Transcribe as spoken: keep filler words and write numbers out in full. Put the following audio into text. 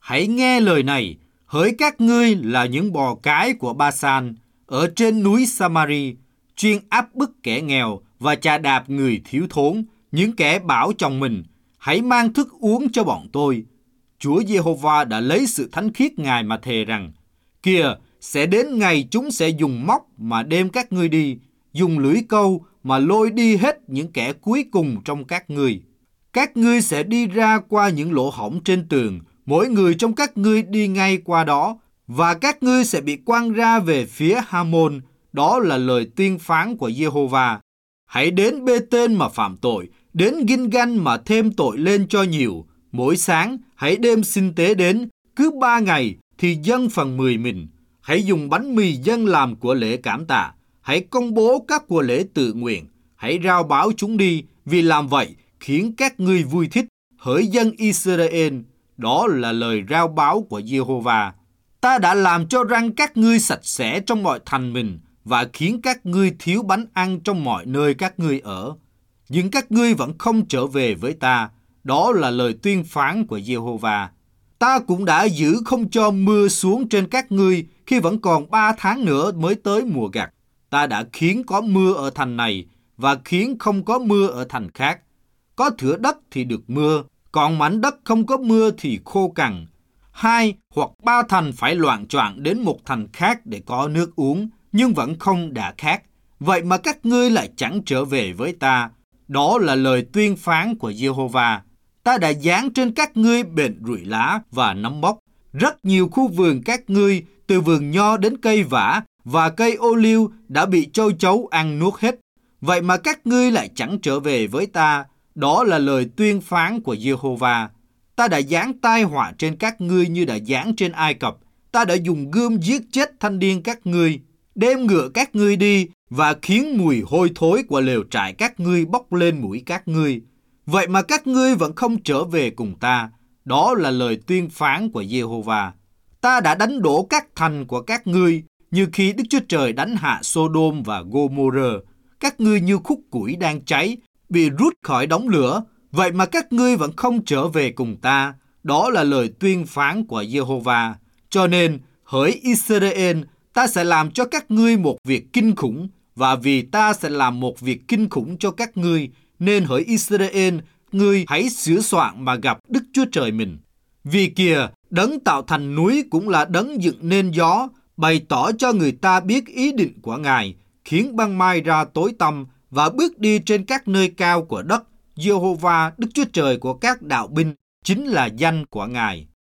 Hãy nghe lời này, hỡi các ngươi là những bò cái của Ba-san, ở trên núi Samari, chuyên áp bức kẻ nghèo và chà đạp người thiếu thốn, những kẻ bảo chồng mình, hãy mang thức uống cho bọn tôi. Chúa Giê-hô-va đã lấy sự thánh khiết Ngài mà thề rằng, kìa, sẽ đến ngày chúng sẽ dùng móc mà đem các ngươi đi, dùng lưỡi câu mà lôi đi hết những kẻ cuối cùng trong các ngươi. Các ngươi sẽ đi ra qua những lỗ hổng trên tường, mỗi người trong các ngươi đi ngay qua đó, và các ngươi sẽ bị quăng ra về phía Ha-môn. Đó là lời tuyên phán của Giê-hô-va. Hãy đến Bê-tên mà phạm tội, đến Gin-gan mà thêm tội lên cho nhiều. Mỗi sáng, hãy đem sinh tế đến, cứ ba ngày thì dâng phần mười mình. Hãy dùng bánh mì dâng làm của lễ cảm tạ. Hãy công bố các của lễ tự nguyện. Hãy rao báo chúng đi, vì làm vậy khiến các ngươi vui thích. Hỡi dân Israel, đó là lời rao báo của Giê-hô-va. Ta đã làm cho răng các ngươi sạch sẽ trong mọi thành mình, và khiến các ngươi thiếu bánh ăn trong mọi nơi các ngươi ở. Nhưng các ngươi vẫn không trở về với ta. Đó là lời tuyên phán của Giê-hô-va. Ta cũng đã giữ không cho mưa xuống trên các ngươi khi vẫn còn ba tháng nữa mới tới mùa gặt. Ta đã khiến có mưa ở thành này và khiến không có mưa ở thành khác. Có thửa đất thì được mưa, còn mảnh đất không có mưa thì khô cằn. Hai hoặc ba thành phải loạng choạng đến một thành khác để có nước uống, nhưng vẫn không đã khát. Vậy mà các ngươi lại chẳng trở về với ta. Đó là lời tuyên phán của Giê-hô-va. Ta đã giáng trên các ngươi bệnh rụi lá và nấm mốc. Rất nhiều khu vườn các ngươi, từ vườn nho đến cây vả và cây ô liu đã bị châu chấu ăn nuốt hết. Vậy mà các ngươi lại chẳng trở về với ta. Đó là lời tuyên phán của Giê-hô-va. Ta đã giáng tai họa trên các ngươi như đã giáng trên Ai Cập. Ta đã dùng gươm giết chết thanh niên các ngươi, đem ngựa các ngươi đi và khiến mùi hôi thối của lều trại các ngươi bốc lên mũi các ngươi. Vậy mà các ngươi vẫn không trở về cùng ta. Đó là lời tuyên phán của Giê-hô-va. Ta đã đánh đổ các thành của các ngươi như khi Đức Chúa Trời đánh hạ Sô-đôm và Gô-mô-rơ. Các ngươi như khúc củi đang cháy, bị rút khỏi đống lửa. Vậy mà các ngươi vẫn không trở về cùng ta. Đó là lời tuyên phán của Giê-hô-va. Cho nên, hỡi Israel, ta sẽ làm cho các ngươi một việc kinh khủng, và vì ta sẽ làm một việc kinh khủng cho các ngươi, nên hỡi Israel, ngươi hãy sửa soạn mà gặp Đức Chúa Trời mình. Vì kìa, đấng tạo thành núi cũng là đấng dựng nên gió, bày tỏ cho người ta biết ý định của Ngài, khiến ban mai ra tối tăm và bước đi trên các nơi cao của đất. Giê-hô-va, Đức Chúa Trời của các đạo binh, chính là danh của Ngài.